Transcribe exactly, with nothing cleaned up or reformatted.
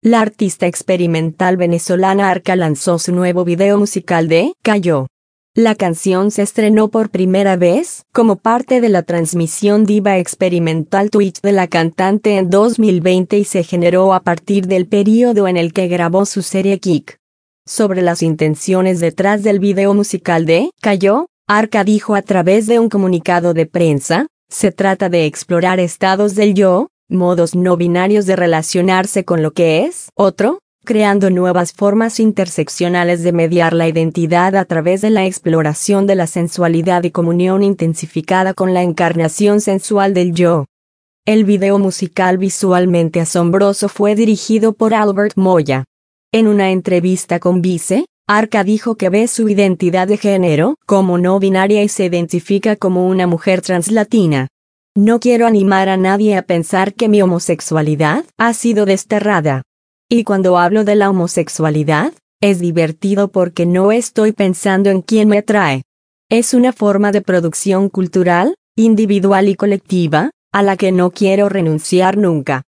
La artista experimental venezolana Arca lanzó su nuevo video musical de Cayó. La canción se estrenó por primera vez como parte de la transmisión Diva Experimental Twitch de la cantante en dos mil veinte y se generó a partir del periodo en el que grabó su serie Kick. Sobre las intenciones detrás del video musical de Cayó, Arca dijo a través de un comunicado de prensa: se trata de explorar estados del yo, modos no binarios de relacionarse con lo que es otro, creando nuevas formas interseccionales de mediar la identidad a través de la exploración de la sensualidad y comunión intensificada con la encarnación sensual del yo. El video musical visualmente asombroso fue dirigido por Albert Moya. En una entrevista con Vice, Arca dijo que ve su identidad de género como no binaria y se identifica como una mujer translatina. No quiero animar a nadie a pensar que mi homosexualidad ha sido desterrada. Y cuando hablo de la homosexualidad, es divertido porque no estoy pensando en quién me atrae. Es una forma de producción cultural, individual y colectiva, a la que no quiero renunciar nunca.